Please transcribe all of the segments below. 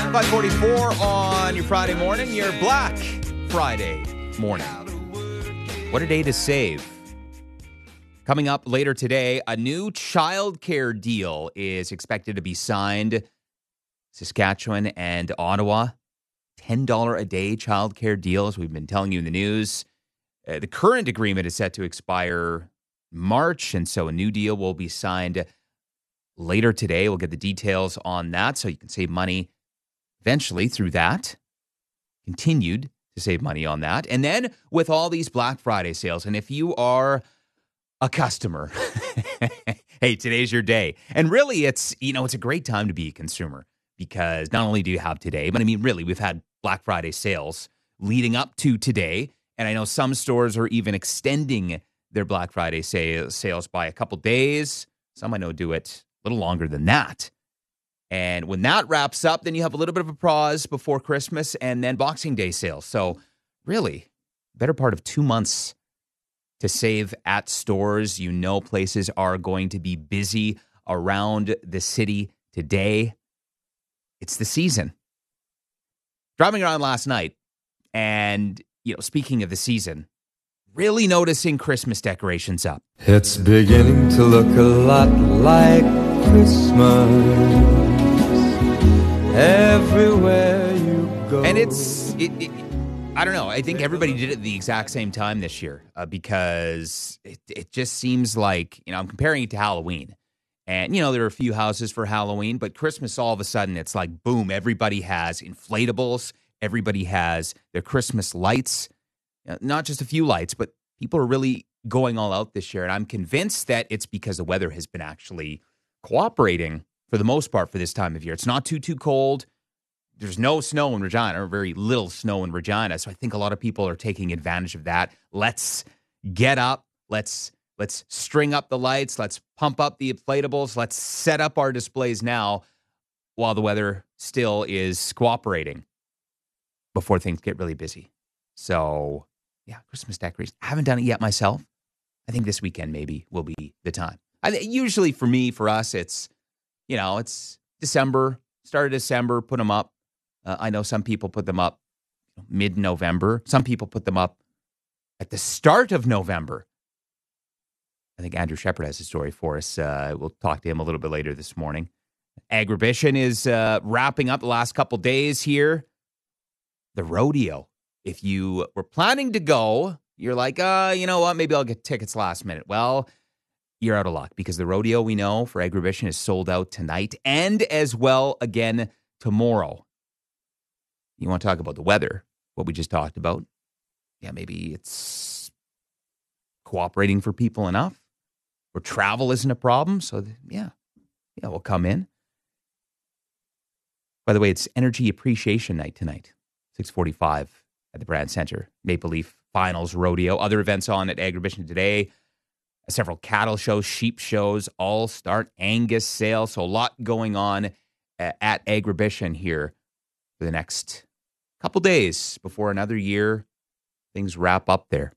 5:44 on your Friday morning, your Black Friday morning. What a day to save. Coming up later today, a new childcare deal is expected to be signed. Saskatchewan and Ottawa, $10 a day childcare deal, as we've been telling you in the news. The current agreement is set to expire March, and so a new deal will be signed later today. We'll get the details on that so you can save money eventually through that. Continued to save money on that. And then with all these Black Friday sales, and if you are a customer, hey, today's your day. And really, it's a great time to be a consumer because not only do you have today, but I mean, really, we've had Black Friday sales leading up to today. And I know some stores are even extending their Black Friday sales by a couple days. Some I know do it a little longer than that. And when that wraps up, then you have a little bit of a pause before Christmas and then Boxing Day sales. So really, better part of 2 months to save at stores. You know places are going to be busy around the city today. It's the season. Driving around last night and, speaking of the season, really noticing Christmas decorations up. It's beginning to look a lot like Christmas everywhere you go. And I don't know. I think everybody did it at the exact same time this year because it just seems like, I'm comparing it to Halloween. And, there are a few houses for Halloween, but Christmas, all of a sudden, it's like, boom, everybody has inflatables. Everybody has their Christmas lights. Not just a few lights, but people are really going all out this year. And I'm convinced that it's because the weather has been actually cooperating for the most part for this time of year. It's not too cold. There's no snow in Regina, or very little snow in Regina. So I think a lot of people are taking advantage of that. Let's get up. Let's string up the lights. Let's pump up the inflatables. Let's set up our displays now while the weather still is cooperating before things get really busy. So, yeah, Christmas decorations. I haven't done it yet myself. I think this weekend maybe will be the time. Usually for us, it's December, start of December, put them up. I know some people put them up mid-November. Some people put them up at the start of November. I think Andrew Shepard has a story for us. We'll talk to him a little bit later this morning. Agribition is wrapping up the last couple days here. The rodeo. If you were planning to go, you're like, you know what, maybe I'll get tickets last minute. Well, you're out of luck because the rodeo, we know, for Agribition is sold out tonight and as well again tomorrow. You want to talk about the weather, what we just talked about? Yeah, maybe it's cooperating for people enough or travel isn't a problem. So, we'll come in. By the way, it's Energy Appreciation Night tonight, 6:45 at the Brand Center. Maple Leaf Finals Rodeo. Other events on at Agribition today. Several cattle shows, sheep shows, all-start Angus sale. So a lot going on at Agribition here for the next couple days before another year. Things wrap up there.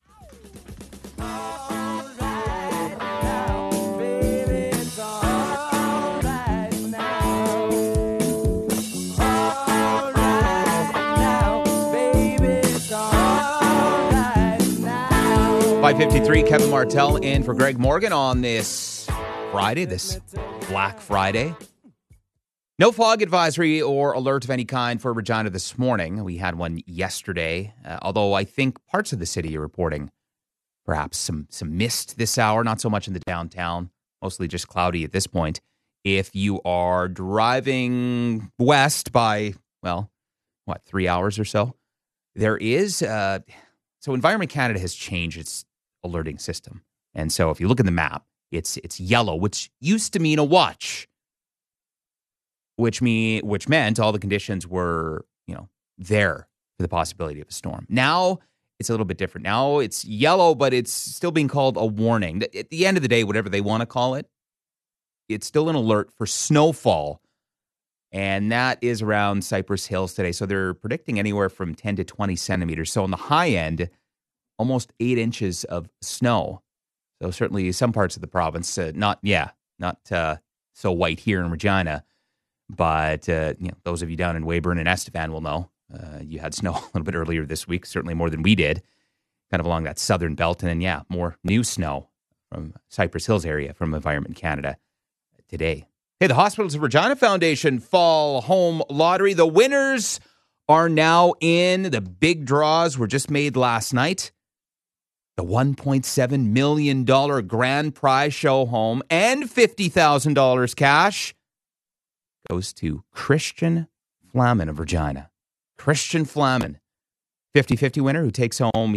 5:53, Kevin Martell in for Greg Morgan on this Friday, this Black Friday. No fog advisory or alert of any kind for Regina this morning. We had one yesterday, although I think parts of the city are reporting perhaps some mist this hour, not so much in the downtown, mostly just cloudy at this point. If you are driving west by, 3 hours or so, there is, so Environment Canada has changed its alerting system. And so if you look at the map, it's yellow, which used to mean a watch, which meant all the conditions were, there for the possibility of a storm. Now it's a little bit different. Now it's yellow, but it's still being called a warning. At the end of the day, whatever they want to call it, it's still an alert for snowfall. And that is around Cypress Hills today. So they're predicting anywhere from 10 to 20 centimeters. So on the high end, almost 8 inches of snow. So certainly some parts of the province, not so white here in Regina. But those of you down in Weyburn and Estevan will know you had snow a little bit earlier this week, certainly more than we did, kind of along that southern belt. And then, more new snow from Cypress Hills area from Environment Canada today. Hey, the Hospitals of Regina Foundation Fall Home Lottery. The winners are now in. The big draws were just made last night. The $1.7 million grand prize show home and $50,000 cash goes to Christian Flaman of Regina. Christian Flaman, 50-50 winner who takes home,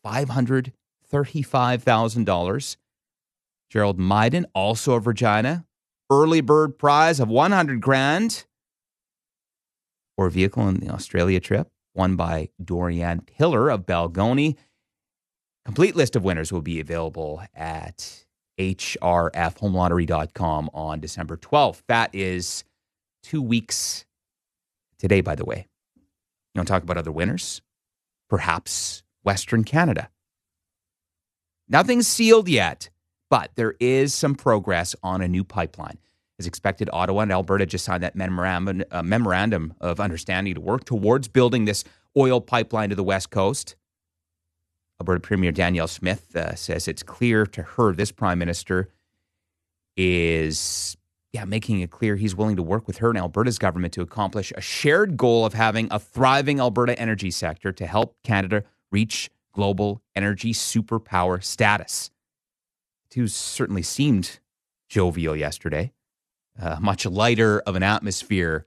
$535,000. Gerald Myden, also of Regina, early bird prize of $100,000 for a vehicle in the Australia trip, won by Dorian Pillar of Balgony. Complete list of winners will be available at hrfhomelottery.com on December 12th. That is 2 weeks today, by the way. You want to talk about other winners? Perhaps Western Canada. Nothing's sealed yet, but there is some progress on a new pipeline. As expected, Ottawa and Alberta just signed that memorandum of understanding to work towards building this oil pipeline to the West Coast. Alberta Premier Danielle Smith says it's clear to her this Prime Minister is making it clear he's willing to work with her and Alberta's government to accomplish a shared goal of having a thriving Alberta energy sector to help Canada reach global energy superpower status. Two certainly seemed jovial yesterday. Much lighter of an atmosphere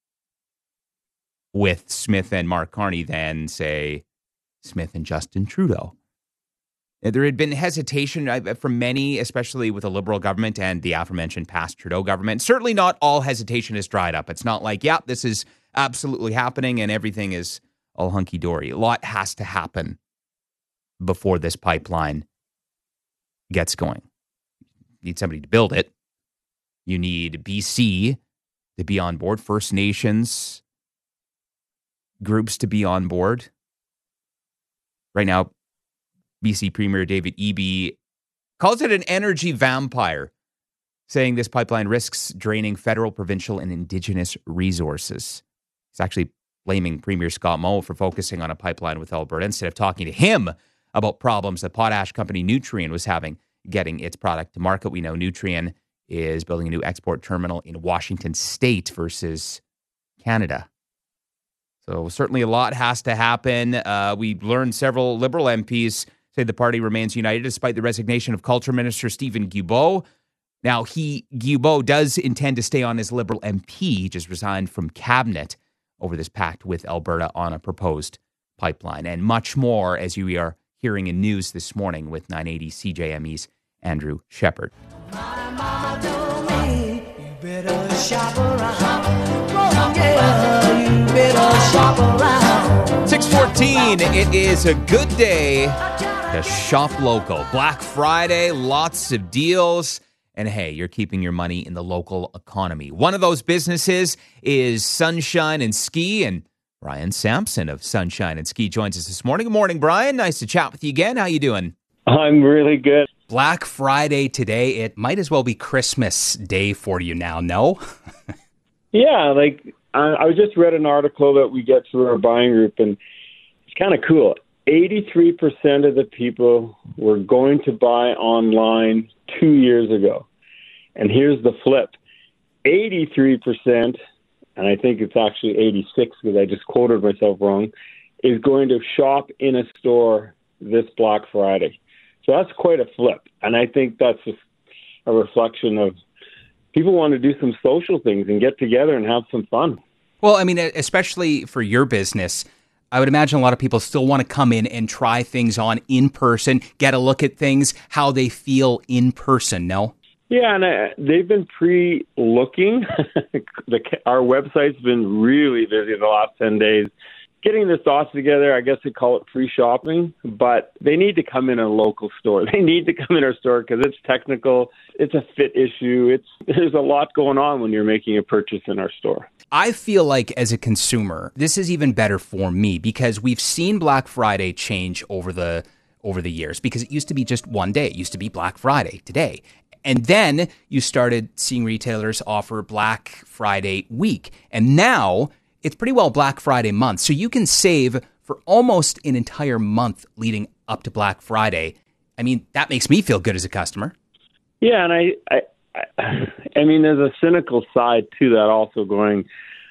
with Smith and Mark Carney than, say, Smith and Justin Trudeau. There had been hesitation from many, especially with the Liberal government and the aforementioned past Trudeau government. Certainly not all hesitation is dried up. It's not like, this is absolutely happening and everything is all hunky-dory. A lot has to happen before this pipeline gets going. You need somebody to build it. You need BC to be on board, First Nations groups to be on board. Right now, BC Premier David Eby calls it an energy vampire, saying this pipeline risks draining federal, provincial, and Indigenous resources. He's actually blaming Premier Scott Moe for focusing on a pipeline with Alberta instead of talking to him about problems that potash company Nutrien was having getting its product to market. We know Nutrien is building a new export terminal in Washington State versus Canada. So certainly a lot has to happen. We learned several Liberal MPs say the party remains united despite the resignation of Culture Minister Stephen Guilbeault. Now, Guilbeault does intend to stay on as Liberal MP, just resigned from cabinet over this pact with Alberta on a proposed pipeline. And much more, as you are hearing in news this morning with 980 CJME's Andrew Shepherd. 6:14, it is a good day to shop local. Black Friday, lots of deals. And hey, you're keeping your money in the local economy. One of those businesses is Sunshine and Ski, and Brian Sampson of Sunshine and Ski joins us this morning. Good morning, Brian. Nice to chat with you again. How you doing? I'm really good. Black Friday today. It might as well be Christmas Day for you now, no? Yeah, I just read an article that we get through our buying group, and it's kind of cool. 83% of the people were going to buy online 2 years ago. And here's the flip. 83%, and I think it's actually 86 because I just quoted myself wrong, is going to shop in a store this Black Friday. So that's quite a flip. And I think that's just a reflection of people want to do some social things and get together and have some fun. Well, I mean, especially for your business, I would imagine a lot of people still want to come in and try things on in person, get a look at things, how they feel in person, no? Yeah, and they've been pre-looking. Our website's been really busy the last 10 days. Getting their thoughts together, I guess they call it pre-shopping, but they need to come in a local store. They need to come in our store because it's technical. It's a fit issue. There's a lot going on when you're making a purchase in our store. I feel like as a consumer, this is even better for me because we've seen Black Friday change over the years because it used to be just one day. It used to be Black Friday today. And then you started seeing retailers offer Black Friday week. And now it's pretty well Black Friday month. So you can save for almost an entire month leading up to Black Friday. I mean, that makes me feel good as a customer. Yeah, and I mean, there's a cynical side to that also going,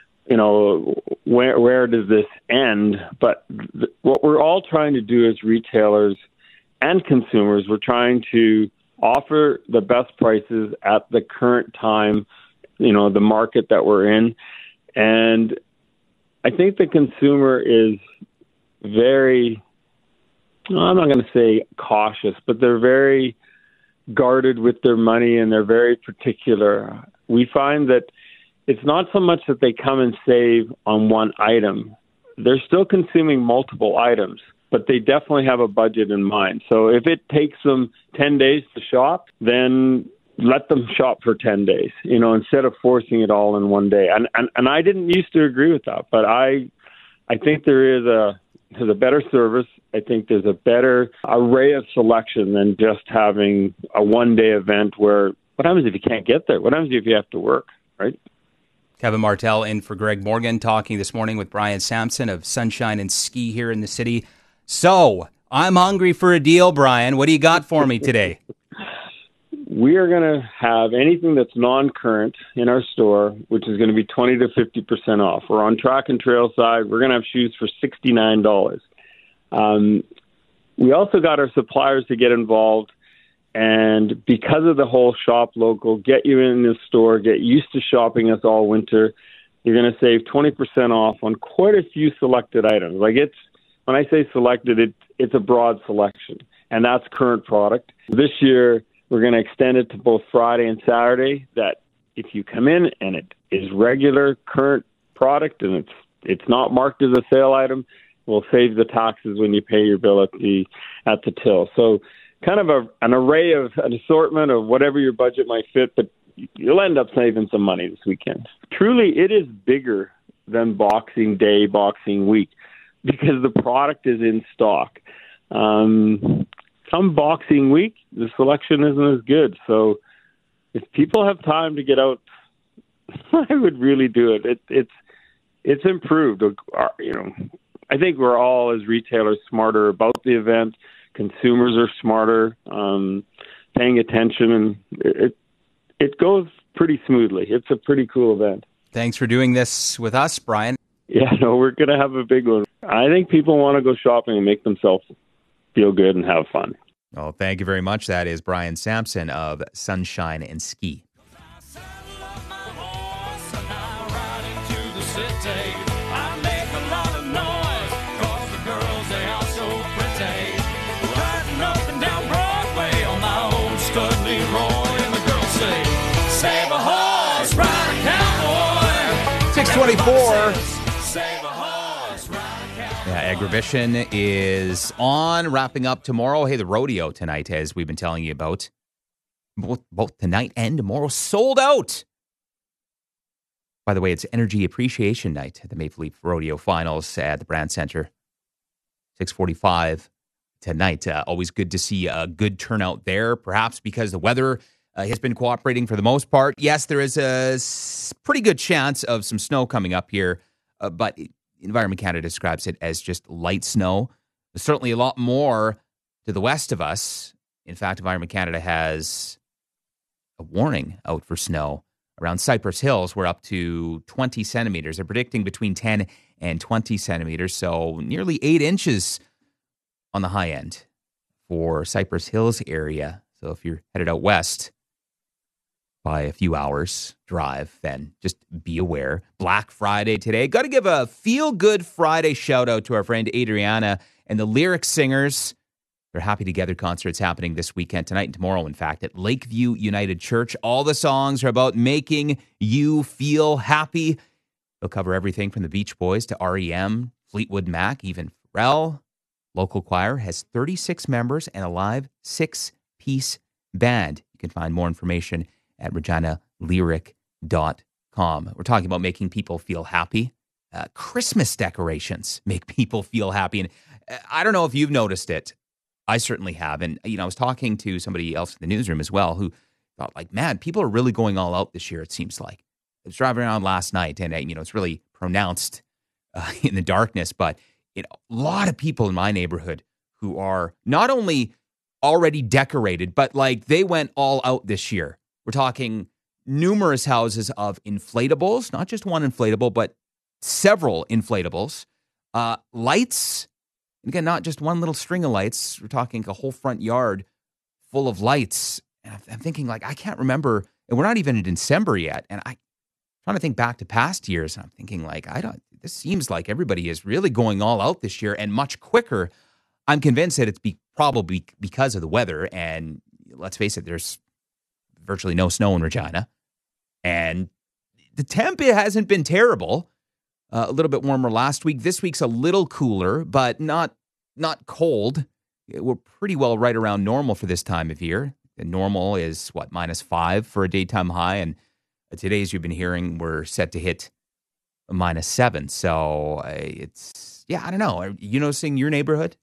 where does this end? But what we're all trying to do as retailers and consumers, we're trying to offer the best prices at the current time, the market that we're in. And I think the consumer is very, I'm not going to say cautious, but they're very guarded with their money and they're very particular. We find that it's not so much that they come and save on one item. They're still consuming multiple items, but they definitely have a budget in mind. So if it takes them 10 days to shop, then let them shop for 10 days, instead of forcing it all in one day. And I didn't used to agree with that, but I think there's a better service. I think there's a better array of selection than just having a one-day event where what happens if you can't get there? What happens if you have to work, right? Kevin Martel in for Greg Morgan, talking this morning with Brian Sampson of Sunshine and Ski here in the city. So, I'm hungry for a deal, Brian. What do you got for me today? We are going to have anything that's non-current in our store, which is going to be 20 to 50% off. We're on Track and Trail side. We're going to have shoes for $69. We also got our suppliers to get involved. And because of the whole shop local, get you in the store, get used to shopping us all winter, you're going to save 20% off on quite a few selected items. When I say selected, it's a broad selection, and that's current product. This year, we're going to extend it to both Friday and Saturday, that if you come in and it is regular current product and it's not marked as a sale item, we'll save the taxes when you pay your bill at the till. So kind of an array of an assortment of whatever your budget might fit, but you'll end up saving some money this weekend. Truly, it is bigger than Boxing Day, Boxing Week, because the product is in stock. Come Boxing Week, the selection isn't as good. So if people have time to get out, I would really do it. It's improved. I think we're all, as retailers, smarter about the event. Consumers are smarter, paying attention, and it goes pretty smoothly. It's a pretty cool event. Thanks for doing this with us, Brian. Yeah, no, we're going to have a big one. I think people want to go shopping and make themselves feel good and have fun. Well, thank you very much. That is Brian Sampson of Sunshine and Ski. Save a horse, ride a cowboy. 624. Save a horse, ride a cowboy. Yeah, Agribition is on, wrapping up tomorrow. Hey, the rodeo tonight, as we've been telling you about. Both tonight and tomorrow sold out. By the way, it's Energy Appreciation Night at the Maple Leaf Rodeo Finals at the Brand Center. 6:45 tonight. Always good to see a good turnout there, perhaps because the weather has been cooperating for the most part. Yes, there is a pretty good chance of some snow coming up here, but Environment Canada describes it as just light snow. There's certainly a lot more to the west of us. In fact, Environment Canada has a warning out for snow around Cypress Hills. We're up to 20 centimeters. They're predicting between 10 and 20 centimeters, so nearly 8 inches on the high end for Cypress Hills area. So if you're headed out west by a few hours drive, then just be aware. Black Friday today. Got to give a Feel Good Friday shout out to our friend Adriana and the Lyric Singers. Their Happy Together concert's happening this weekend, tonight and tomorrow, in fact, at Lakeview United Church. All the songs are about making you feel happy. They'll cover everything from the Beach Boys to REM, Fleetwood Mac, even Pharrell. Local choir has 36 members and a live 6-piece band. You can find more information at reginalyric.com. We're talking about making people feel happy. Christmas decorations make people feel happy. And I don't know if you've noticed it. I certainly have. And, I was talking to somebody else in the newsroom as well who thought, like, man, people are really going all out this year, it seems like. I was driving around last night, and, it's really pronounced in the darkness, but a lot of people in my neighborhood who are not only already decorated, but, like, they went all out this year. We're talking numerous houses of inflatables, not just one inflatable, but several inflatables, lights. Again, not just one little string of lights. We're talking a whole front yard full of lights. And I'm thinking, like, I can't remember, and we're not even in December yet. And I'm trying to think back to past years. And I'm thinking, like, this seems like everybody is really going all out this year and much quicker. I'm convinced that it's probably because of the weather. And let's face it, there's virtually no snow in Regina. And the temp, it hasn't been terrible. A little bit warmer last week. This week's a little cooler, but not cold. We're pretty well right around normal for this time of year. And normal is, -5 for a daytime high. And today, as you've been hearing, we're set to hit -7. So it's, I don't know. Are you noticing your neighborhood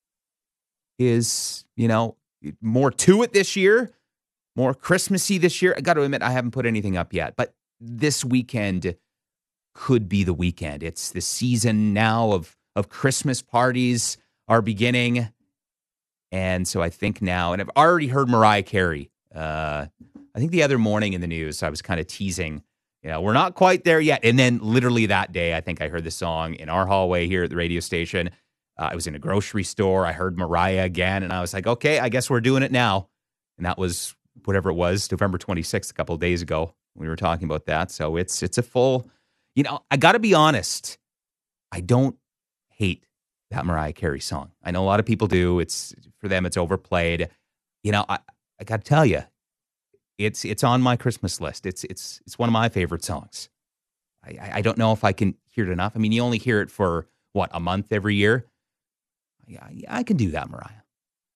is, more to it this year? More Christmassy this year? I got to admit, I haven't put anything up yet. But this weekend could be the weekend. It's the season now of Christmas parties are beginning. And so I think now, and I've already heard Mariah Carey. I think the other morning in the news, I was kind of teasing, we're not quite there yet. And then literally that day, I think I heard the song in our hallway here at the radio station. I was in a grocery store. I heard Mariah again, and I was like, okay, I guess we're doing it now. And that was whatever it was, November 26th, a couple of days ago. We were talking about that. So it's a full, I got to be honest. I don't hate that Mariah Carey song. I know a lot of people do. For them, it's overplayed. I got to tell you, it's on my Christmas list. It's one of my favorite songs. I don't know if I can hear it enough. I mean, you only hear it for a month every year. Yeah, I can do that, Mariah.